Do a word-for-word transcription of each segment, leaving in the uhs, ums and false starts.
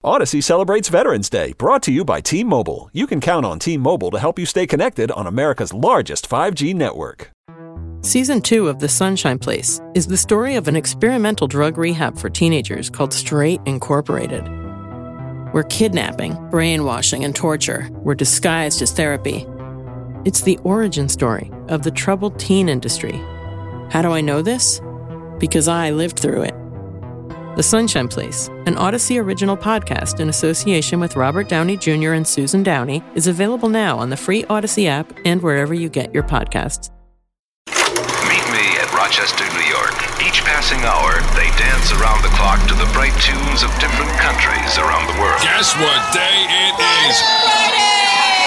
Odyssey celebrates Veterans Day, brought to you by T-Mobile. You can count on T-Mobile to help you stay connected on America's largest five G network. Season two of The Sunshine Place is the story of an experimental drug rehab for teenagers called Straight Incorporated, where kidnapping, brainwashing, and torture were disguised as therapy. It's the origin story of the troubled teen industry. How do I know this? Because I lived through it. The Sunshine Place, an Odyssey original podcast in association with Robert Downey Junior and Susan Downey, is available now on the free Odyssey app and wherever you get your podcasts. Meet me at Rochester, New York. Each passing hour, they dance around the clock to the bright tunes of different countries around the world. Guess what day it is? Friday!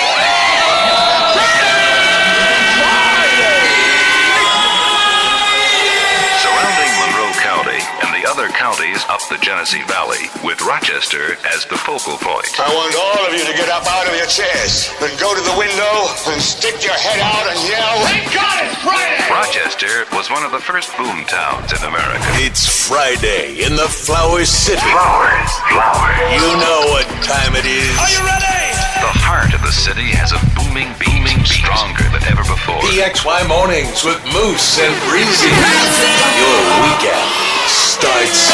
Surrounding Monroe County and the other counties up the Genesee Valley, with Rochester as the focal point. I want all of you to get up out of your chairs and go to the window and stick your head out and yell, "Thank God it's Friday!" Rochester was one of the first boom towns in America. It's Friday in the Flower City. Flowers, flowers. You know what time it is. Are you ready? The heart of the city has a booming, beaming, stronger than ever before. E X Y Mornings with Moose and Breezy. Your weekend starts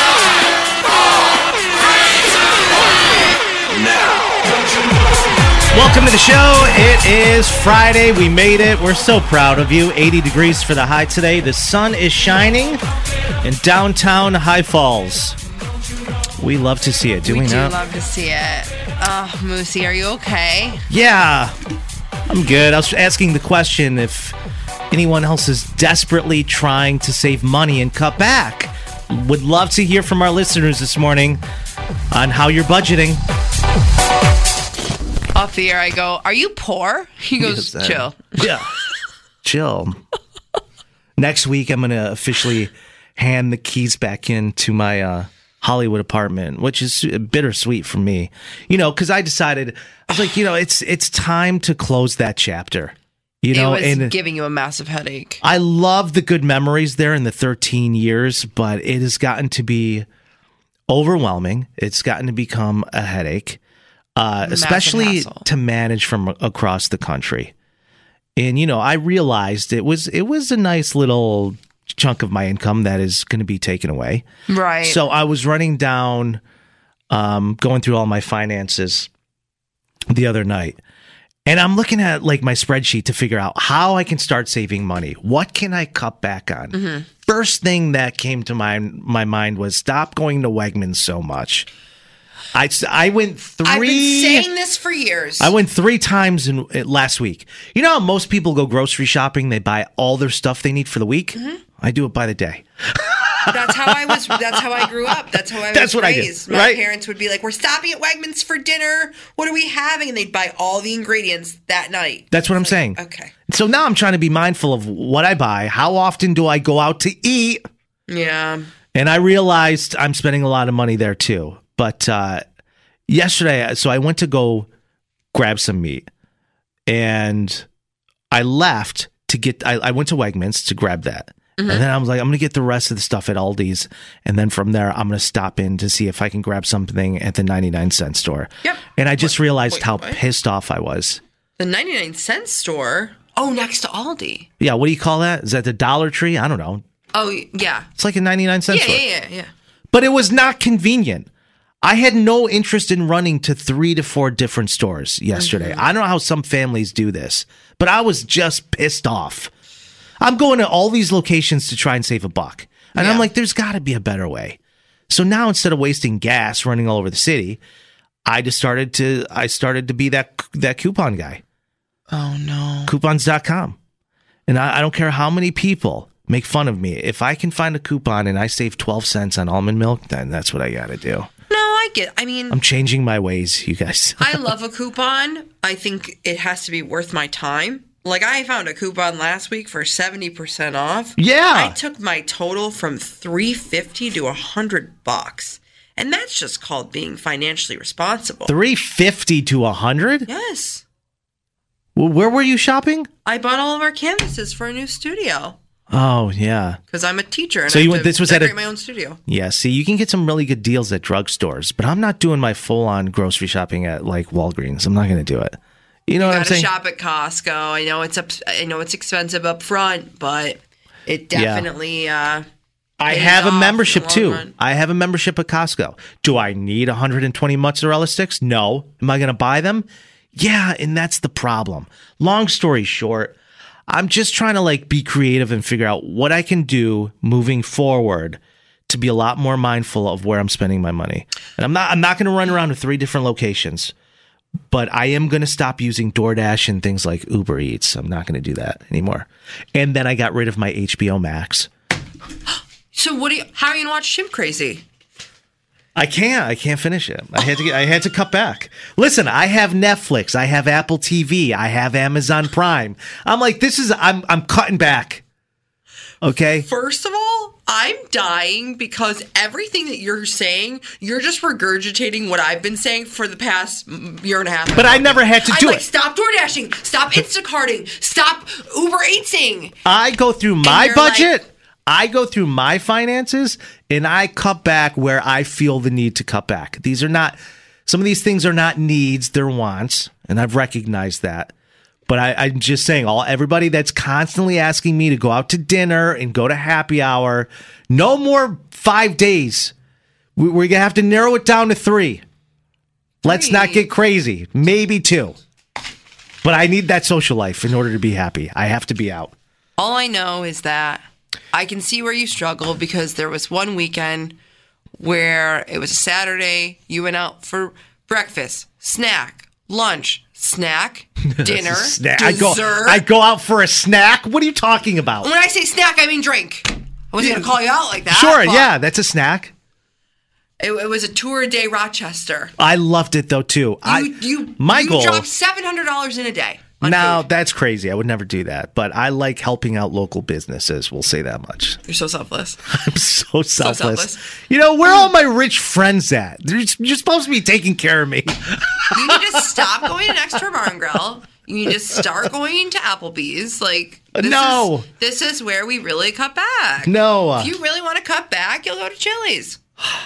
now. Welcome to the show. It is Friday. We made it. We're so proud of you. eighty degrees for the high today. The sun is shining in downtown High Falls. We love to see it, do we, we do not? love to see it. Oh, Moosey, are you okay? Yeah, I'm good. I was asking the question if anyone else is desperately trying to save money and cut back. Would love to hear from our listeners this morning on how you're budgeting. Off the air, I go, "Are you poor?" He goes, Yes, "Chill." Yeah, chill. Next week, I'm going to officially hand the keys back in to my uh, Hollywood apartment, which is bittersweet for me. You know, because I decided, I was like, you know, it's it's time to close that chapter. You know, it was and giving you a massive headache. I love the good memories there in the thirteen years, but it has gotten to be overwhelming. It's gotten to become a headache, uh, especially hassle. to manage from across the country. And, you know, I realized it was it was a nice little chunk of my income that is going to be taken away. Right. So I was running down, um, going through all my finances the other night. And I'm looking at like my spreadsheet to figure out how I can start saving money. What can I cut back on? Mm-hmm. First thing that came to my my mind was stop going to Wegmans so much. I, I went three. I've been saying this for years. I went three times in uh, last week. You know how most people go grocery shopping? They buy all their stuff they need for the week. Mm-hmm. I do it by the day. That's how I was. That's how I grew up. That's how I was That's what raised. I did, My right? parents would be like, "We're stopping at Wegmans for dinner. What are we having?" And they'd buy all the ingredients that night. That's what I'm like, saying. Okay. So now I'm trying to be mindful of what I buy. How often do I go out to eat? Yeah. And I realized I'm spending a lot of money there too. But uh, yesterday, so I went to go grab some meat, and I left to get. I, I went to Wegmans to grab that. Mm-hmm. And then I was like, I'm going to get the rest of the stuff at Aldi's. And then from there, I'm going to stop in to see if I can grab something at the ninety-nine cent store. Yep. And I just Wait, realized wait, how what? pissed off I was. The ninety-nine cent store? Oh, next to Aldi. Yeah, what do you call that? Is that the Dollar Tree? I don't know. Oh, yeah. It's like a ninety-nine cent Yeah, store. yeah, yeah, yeah. But it was not convenient. I had no interest in running to three to four different stores yesterday. Mm-hmm. I don't know how some families do this, but I was just pissed off. I'm going to all these locations to try and save a buck. And yeah. I'm like, there's got to be a better way. So now instead of wasting gas running all over the city, I just started to I started to be that that coupon guy. Oh, no. Coupons dot com. And I, I don't care how many people make fun of me. If I can find a coupon and I save twelve cents on almond milk, then that's what I got to do. No, I get I mean, I'm changing my ways, you guys. I love a coupon. I think it has to be worth my time. Like, I found a coupon last week for seventy percent off. Yeah. I took my total from three hundred fifty to one hundred bucks. And that's just called being financially responsible. three fifty to one hundred? Yes. Well, where were you shopping? I bought all of our canvases for a new studio. Oh, yeah. Because I'm a teacher and So I you have went- to this was at decorate a- my own studio. Yeah, see, you can get some really good deals at drugstores, but I'm not doing my full-on grocery shopping at, like, Walgreens. I'm not going to do it. You know You what I'm gotta saying? shop at Costco. I know it's up. I know it's expensive up front, but it definitely. Uh, I pays have a off in the membership, long too. run. I have a membership at Costco. Do I need one hundred twenty mozzarella sticks? No. Am I going to buy them? Yeah, and that's the problem. Long story short, I'm just trying to, like, be creative and figure out what I can do moving forward to be a lot more mindful of where I'm spending my money. And I'm not I'm not going to run around to three different locations, but I am going to stop using DoorDash and things like Uber Eats. I'm not going to do that anymore. And then I got rid of my H B O Max. So what do you? How are you gonna watch Ship Crazy? I can't. I can't finish it. I had to get, I had to cut back. Listen, I have Netflix. I have Apple T V. I have Amazon Prime. I'm like, this is, I'm, I'm cutting back. Okay. First of all, I'm dying because everything that you're saying, you're just regurgitating what I've been saying for the past year and a half. But I never had to I'm do like, it. stop door dashing, stop Instacarting, stop Uber Eatsing. I go through my you're budget. like- I go through my finances and I cut back where I feel the need to cut back. These are not, some of these things are not needs, they're wants. And I've recognized that. But I, I'm just saying, all everybody that's constantly asking me to go out to dinner and go to happy hour, no more five days. We, we're going to have to narrow it down to three. Let's not get crazy. Maybe two. But I need that social life in order to be happy. I have to be out. All I know is that I can see where you struggle because there was one weekend where it was a Saturday. You went out for breakfast, snack, lunch, snack, dinner, Snack. dessert. I go, I go out for a snack? What are you talking about? When I say snack, I mean drink. I wasn't going to call you out like that. Sure, but yeah, that's a snack. It, it was a tour a day Rochester. I loved it though too. You, I you, my you goal. dropped seven hundred dollars in a day. on Now food. that's crazy. I would never do that. But I like helping out local businesses. We'll say that much. You're so selfless. I'm so selfless. selfless. You know, where are all my rich friends at? They're, you're supposed to be taking care of me. You need to stop going to Next Door Bar and Grill. You need to start going to Applebee's. Like this No. is, this is where we really cut back. No. If you really want to cut back, you'll go to Chili's.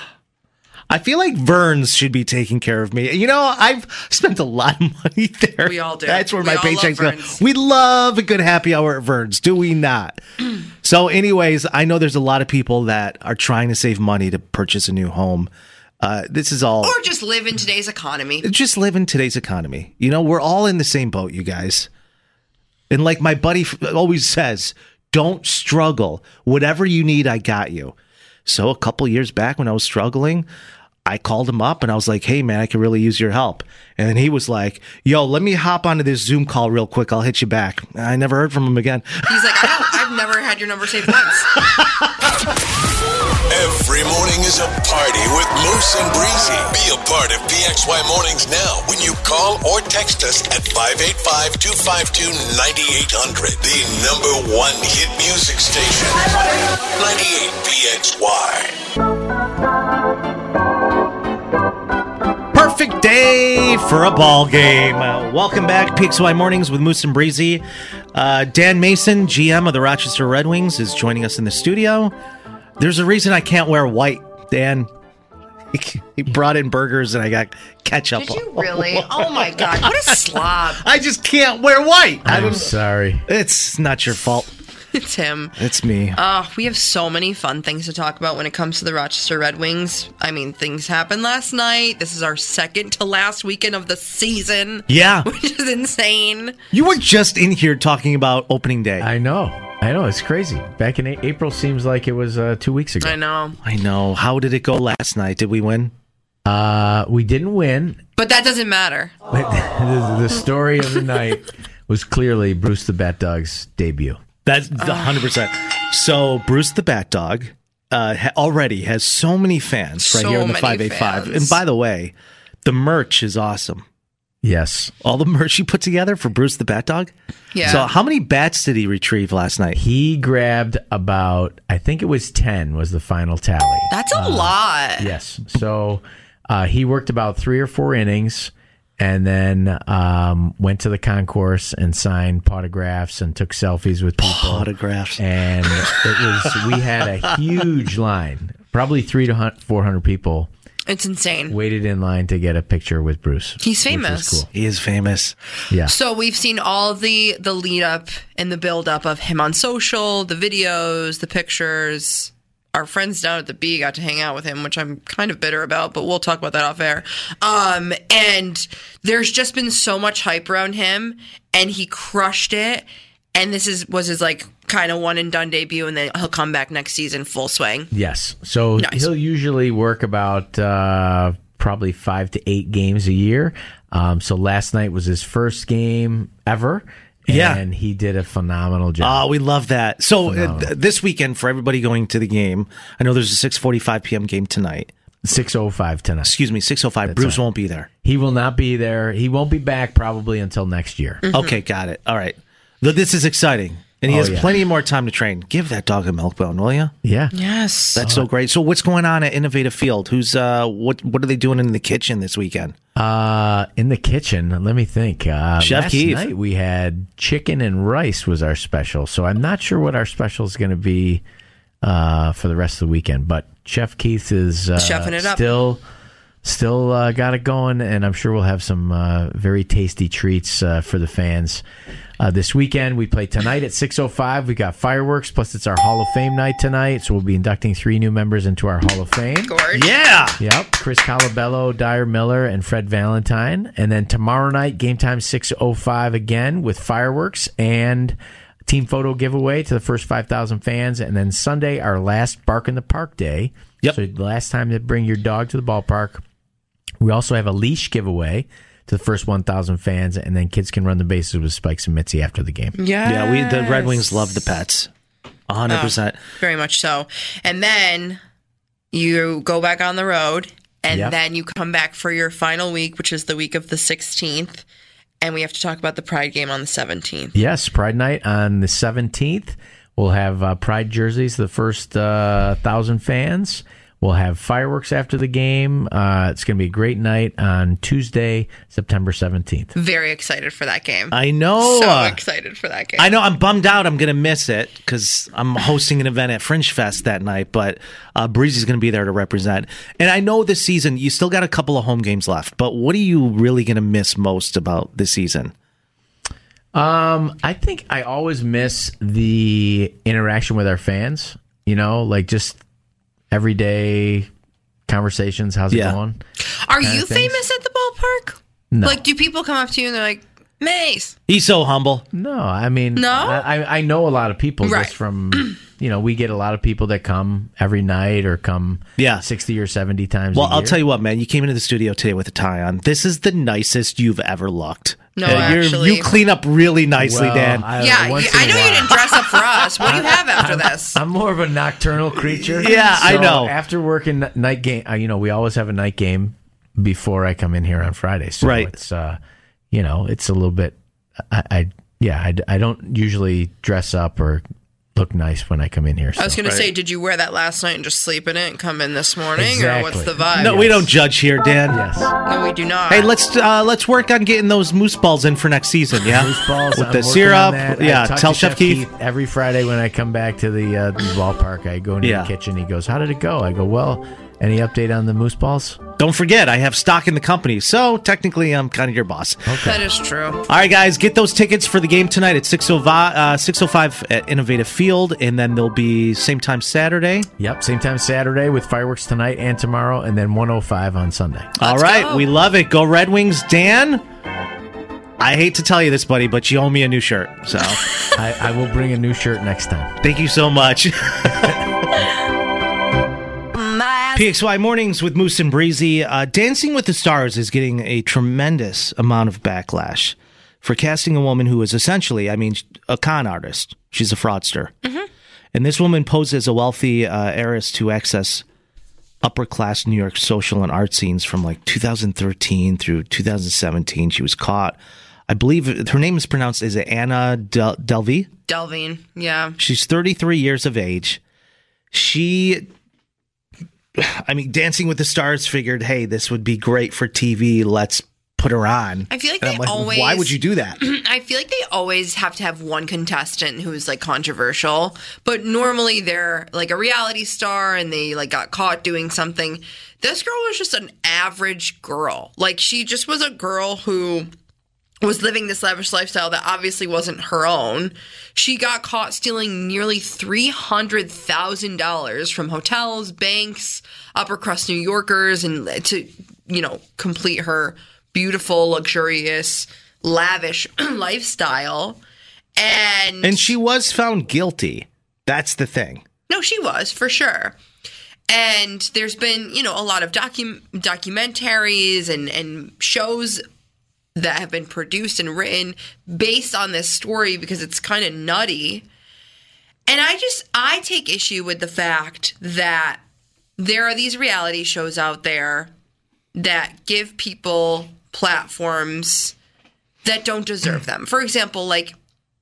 I feel like Vern's should be taking care of me. You know, I've spent a lot of money there. We all do. That's where We my all love paychecks go. Vern's. We love a good happy hour at Vern's, do we not? So anyways, I know there's a lot of people that are trying to save money to purchase a new home. Uh, this is all... Or just live in today's economy. Just live in today's economy. You know, we're all in the same boat, you guys. And like my buddy f- always says, don't struggle. Whatever you need, I got you. So a couple years back when I was struggling, I called him up and I was like, hey, man, I could really use your help. And then he was like, yo, let me hop onto this Zoom call real quick. I'll hit you back. I never heard from him again. He's like, I don't, I've never had your number saved once. Every morning is a party with Moose and Breezy. Be a part of P X Y Mornings now when you call or text us at five eight five, two five two, nine eight hundred. The number one hit music station. ninety-eight P X Y. Perfect day for a ball game. Uh, welcome back, P X Y Mornings with Moose and Breezy. Uh, Dan Mason, G M of the Rochester Red Wings, is joining us in the studio. There's a reason I can't wear white, Dan. He brought in burgers and I got ketchup. Did you really? Oh my God, what a slob. I just can't wear white. I I'm don't- sorry. It's not your fault. It's him. It's me. Oh, we have so many fun things to talk about when it comes to the Rochester Red Wings. I mean, things happened last night. This is our second to last weekend of the season. Yeah. Which is insane. You were just in here talking about opening day. I know. I know. It's crazy. Back in A- April seems like it was uh, two weeks ago. I know. I know. How did it go last night? Did we win? Uh, we didn't win. But that doesn't matter. But the, the story of the night was clearly Bruce the Bat Dog's debut. That's the one hundred percent. So Bruce the Bat Dog uh, ha- already has so many fans right So here on the many five eighty-five. fans. And by the way, the merch is awesome. Yes. All the merch you put together for Bruce the Bat Dog. Yeah. So how many bats did he retrieve last night? He grabbed about, I think it was ten was the final tally. That's a lot. Yes. So uh, he worked about three or four innings. and then um, went to the concourse and signed autographs and took selfies with people. Autographs. And it was we had a huge line, probably three to four hundred people. It's insane. Waited in line to get a picture with Bruce. He's which was famous. Cool. He is famous. Yeah. So we've seen all the the lead up and the build up of him on social, the videos, the pictures. Our friends down at the B got to hang out with him, which I'm kind of bitter about, but we'll talk about that off air. Um, and there's just been so much hype around him, and he crushed it. And this is was his like kind of one and done debut, and then he'll come back next season full swing. Yes. So Nice. he'll usually work about uh, probably five to eight games a year. Um, so last night was his first game ever. Yeah. And he did a phenomenal job. Oh, we love that. So uh, Phenomenal. th- this weekend, for everybody going to the game, I know there's a six forty-five p.m. game tonight. six oh five tonight. Excuse me, six oh five. Bruce right. won't be there. He will not be there. He won't be back probably until next year. Okay, got it. All right. Th- This is exciting. And he Oh, has yeah. plenty more time to train. Give that dog a milk bone, will you? Yeah. Yes. That's so great. So what's going on at Innovative Field? Who's uh what what are they doing in the kitchen this weekend? Uh, in the kitchen, let me think. Uh, Chef last Keith. night we had chicken and rice was our special. So I'm not sure what our special is going to be uh, for the rest of the weekend. But Chef Keith is uh, Chefing it up. still still uh, got it going, and I'm sure we'll have some uh, very tasty treats uh, for the fans. Uh, this weekend, we play tonight at six oh five. We got fireworks, plus it's our Hall of Fame night tonight. So we'll be inducting three new members into our Hall of Fame. Gorge. Yeah. Yep, Chris Colabello, Dyer Miller, and Fred Valentine. And then tomorrow night, game time six oh five again with fireworks and team photo giveaway to the first five thousand fans. And then Sunday, our last Bark in the Park day. Yep. So the last time to bring your dog to the ballpark. We also have a leash giveaway to the first one thousand fans, and then kids can run the bases with Spikes and Mitzi after the game. Yes. Yeah, we the Red Wings love the pets. one hundred percent. Very much so. And then you go back on the road, and Yep. then you come back for your final week, which is the week of the sixteenth. And we have to talk about the Pride game on the seventeenth. Yes, Pride Night on the seventeenth. We'll have uh, Pride jerseys, the first uh, thousand fans. We'll have fireworks after the game. Uh, it's going to be a great night on Tuesday, September seventeenth. Very excited for that game. I know. so uh, excited for that game. I know I'm bummed out. I'm going to miss it because I'm hosting an event at Fringe Fest that night, but uh, Breezy's going to be there to represent. And I know this season, you still got a couple of home games left, but what are you really going to miss most about this season? Um, I think I always miss the interaction with our fans, you know, like just everyday conversations. How's it Yeah. going? Are kind you of things. famous at the ballpark? No. Like, do people come up to you and they're like, Mace? He's so humble. No, I mean, No? I, I- I know a lot of people Right. just from, you know, we get a lot of people that come every night or come Yeah. sixty or seventy times Well, a I'll year. tell you what, man. You came into the studio today with a tie on. This is the nicest you've ever looked. No, Uh, you're- actually. You clean up really nicely, Well, Dan. I- Yeah, once you, in I a know you while. didn't dress up for us. What do you have after this? I'm more of a nocturnal creature. Yeah, I So know. After working n- night game, uh, you know, we always have a night game before I come in here on Friday. So Right. it's, uh, you know, it's a little bit, I, I yeah, I, I don't usually dress up or look nice when I come in here. So. I was going to say, did you wear that last night and just sleep in it and come in this morning? Or what's Exactly. the vibe? no, we don't judge here, Dan. Yes. No, we do not. Hey, let's uh, let's work on getting those moose balls in for next season. Yeah, Moose balls, with I'm the working syrup. on that. I Yeah, talk tell to Chef Keith. every Friday when I come back to the, uh, the ballpark. I go into Yeah. the kitchen. He goes, "How did it go?" I go, "Well, any update on the moose balls?" Don't forget, I have stock in the company, so technically I'm kind of your boss. That is true. All right, guys, get those tickets for the game tonight at six oh five at Innovative Field, and then they'll be same time Saturday. Yep, same time Saturday with fireworks tonight and tomorrow, and then one oh five on Sunday. All Let's right, go. we love it. Go Red Wings, Dan. I hate to tell you this, buddy, but you owe me a new shirt. So I, I will bring a new shirt next time. thank you so much. P X Y Mornings with Moose and Breezy. Uh, Dancing with the Stars is getting a tremendous amount of backlash for casting a woman who is essentially, I mean, a con artist. She's a fraudster. Mm-hmm. And this woman posed as a wealthy uh, heiress to access upper class New York social and art scenes from like two thousand thirteen through two thousand seventeen. She was caught. I believe her name is pronounced as Anna Del- Delvey. Delvine. Yeah. She's thirty-three years of age. She, I mean, Dancing with the Stars figured, hey, this would be great for T V. Let's put her on. I feel like And they I'm like, always. why would you do that? I feel like they always have to have one contestant who's like controversial, but normally they're like a reality star and they like got caught doing something. This girl was just an average girl. Like she just was a girl who was living this lavish lifestyle that obviously wasn't her own. She got caught stealing nearly three hundred thousand dollars from hotels, banks, upper crust New Yorkers, and to, you know, complete her beautiful, luxurious, lavish lifestyle. And And she was found guilty. That's the thing. No, she was, for sure. And there's been, you know, a lot of docu- documentaries and, and shows that have been produced and written based on this story because it's kind of nutty. And I just, I take issue with the fact that there are these reality shows out there that give people platforms that don't deserve them. For example, like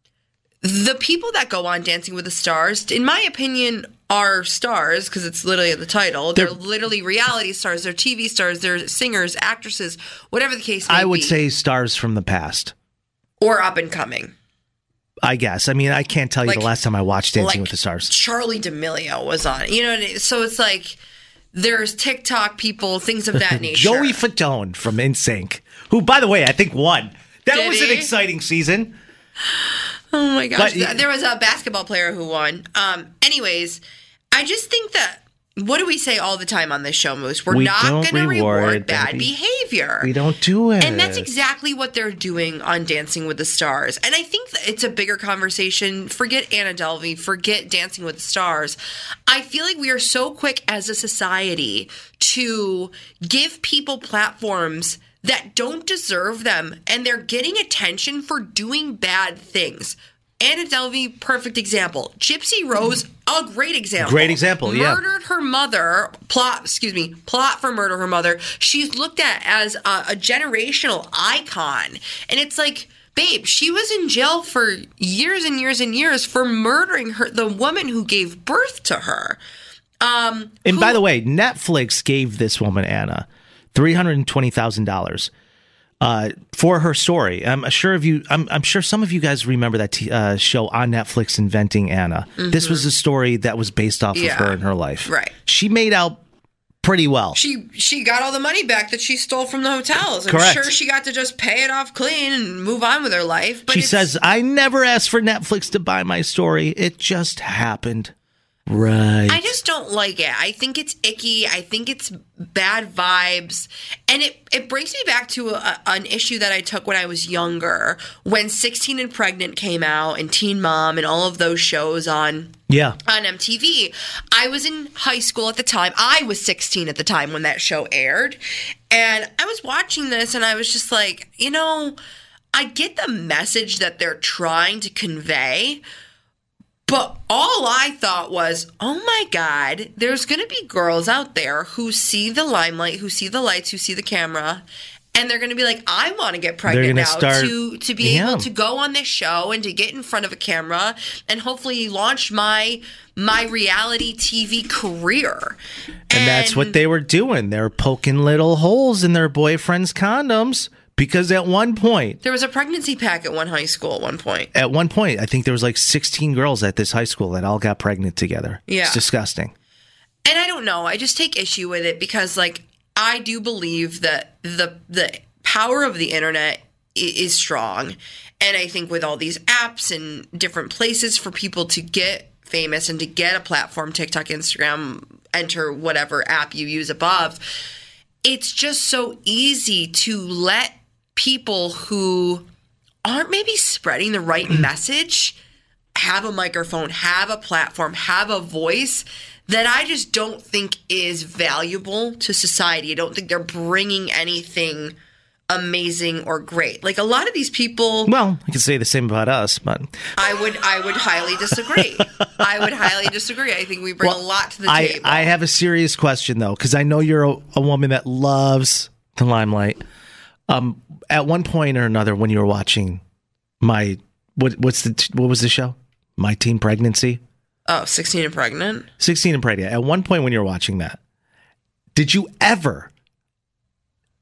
the people that go on Dancing with the Stars, in my opinion, are stars because it's literally the title. They're, They're literally reality stars. They're T V stars. They're singers, actresses, whatever the case may be. I would say stars from the past. Or up and coming. I guess. I mean, I can't tell you Like- the last time I watched Dancing like with the Stars. Charlie D'Amelio was on it. You know, what I mean? So it's like there's TikTok people, things of that nature. Joey Fatone from N Sync, who, by the way, I think won. That Did was he? an exciting season. Oh my gosh. But- there was a basketball player who won. Um, anyways, I just think that, what do we say all the time on this show, Moose? We're We not don't going to reward reward bad bad be- behavior. We don't do it. And that's exactly what they're doing on Dancing with the Stars. And I think that it's a bigger conversation. Forget Anna Delvey. Forget Dancing with the Stars. I feel like we are so quick as a society to give people platforms that don't deserve them. And they're getting attention for doing bad things. Anna Delvey, perfect example. Gypsy Rose, a great example. Great example, yeah. Murdered her mother, plot, excuse me, plot for murder her mother. She's looked at as a, a generational icon. And it's like, babe, she was in jail for years and years and years for murdering her, the woman who gave birth to her. Um, And who- by the way, Netflix gave this woman, Anna, three hundred twenty thousand dollars. Uh, for her story. I'm sure of you. I'm, I'm sure some of you guys remember that t- uh, show on Netflix, Inventing Anna. Mm-hmm. This was a story that was based off Yeah. of her and her life. Right. She made out pretty well. She she got all the money back that she stole from the hotels. I'm Correct. sure she got to just pay it off clean and move on with her life. But she it's- says, "I never asked for Netflix to buy my story. It just happened." Right. I just don't like it. I think it's icky. I think it's bad vibes. And it, it brings me back to a, an issue that I took when I was younger, when sixteen and Pregnant came out and Teen Mom and all of those shows on yeah. on M T V. I was in high school at the time. I was sixteen at the time when that show aired. And I was watching this and I was just like, you know, I get the message that they're trying to convey. But all I thought was, oh my God, there's going to be girls out there who see the limelight, who see the lights, who see the camera, and they're going to be like, I want to get pregnant gonna now start- to to be Yeah. able to go on this show and to get in front of a camera and hopefully launch my my reality T V career. And that's what they were doing. They were poking little holes in their boyfriends' condoms because at one point, There was a pregnancy pack at one high school at one point. at one point, I think there was like sixteen girls at this high school that all got pregnant together. Yeah. It's disgusting. And I don't know. I just take issue with it because, like, I do believe that the the power of the internet i- is strong, and I think with all these apps and different places for people to get famous and to get a platform, TikTok, Instagram, enter whatever app you use above, it's just so easy to let people who aren't maybe spreading the right message have a microphone, have a platform, have a voice that I just don't think is valuable to society. I don't think they're bringing anything amazing or great. Like a lot of these people, Well, I can say the same about us, but I would I would highly disagree. I would highly disagree. I think we bring a lot to the I, table. I have a serious question though, because I know you're a, a woman that loves the limelight. Um, at one point or another, when you were watching my what what's the what was the show? My Teen Pregnancy, oh, sixteen and pregnant. sixteen and pregnant. At one point when you were watching that, did you ever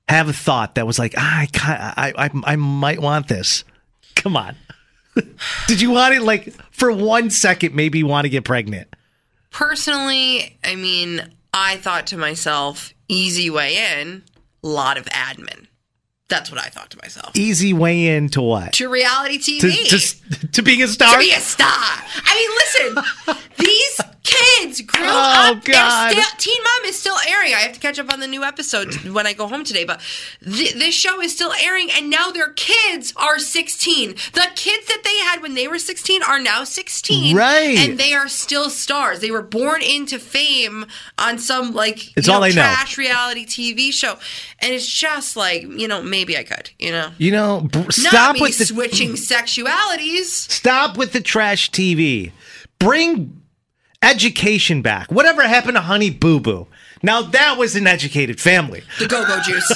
have a thought that was like, ah, I, can't, I, I, I might want this? Come on. Did you want it, like, for one second, maybe you want to get pregnant? Personally, I mean, I thought to myself, easy way in, a lot of admin. That's what I thought to myself. Easy way into what? To reality T V. To, to, to being a star? To be a star. I mean, listen, these kids grew oh, up. God. Still, Teen Mom is still airing. I have to catch up on the new episode when I go home today, but th- this show is still airing, and now their kids are sixteen. The kids that they had when they were sixteen are now sixteen. Right. And they are still stars. They were born into fame on some, like, it's you all know, I trash know. reality T V show. And it's just like, you know, maybe I could, you know? You know, br- stop Not me with the switching sexualities. Stop with the trash T V. Bring education back. Whatever happened to Honey Boo Boo? Now that was an educated family. The Go-Go Juice.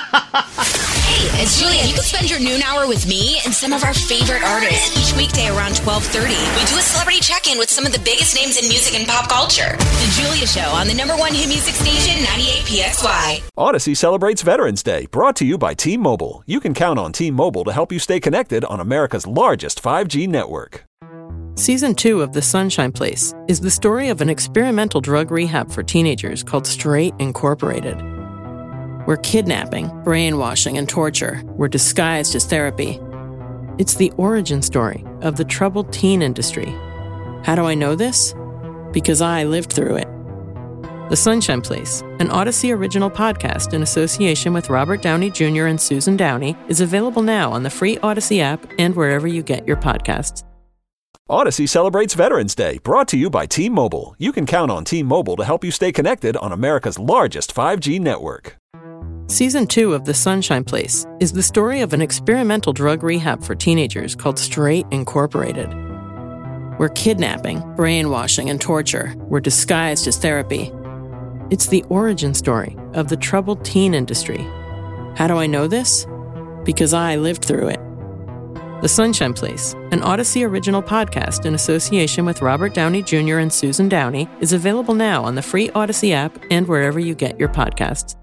Hey, it's Julia. You can spend your noon hour with me and some of our favorite artists each weekday around twelve thirty. We do a celebrity check-in with some of the biggest names in music and pop culture. The Julia Show on the number one hit music station, ninety-eight P X Y. Odyssey celebrates Veterans Day, brought to you by T-Mobile. You can count on T-Mobile to help you stay connected on America's largest five G network. Season two of The Sunshine Place is the story of an experimental drug rehab for teenagers called Straight Incorporated, where kidnapping, brainwashing, and torture were disguised as therapy. It's the origin story of the troubled teen industry. How do I know this? Because I lived through it. The Sunshine Place, an Odyssey original podcast in association with Robert Downey Junior and Susan Downey, is available now on the free Odyssey app and wherever you get your podcasts. Odyssey celebrates Veterans Day, brought to you by T-Mobile. You can count on T-Mobile to help you stay connected on America's largest five G network. Season two of The Sunshine Place is the story of an experimental drug rehab for teenagers called Straight Incorporated, where kidnapping, brainwashing, and torture were disguised as therapy. It's the origin story of the troubled teen industry. How do I know this? Because I lived through it. The Sunshine Place, an Odyssey original podcast in association with Robert Downey Junior and Susan Downey, is available now on the free Odyssey app and wherever you get your podcasts.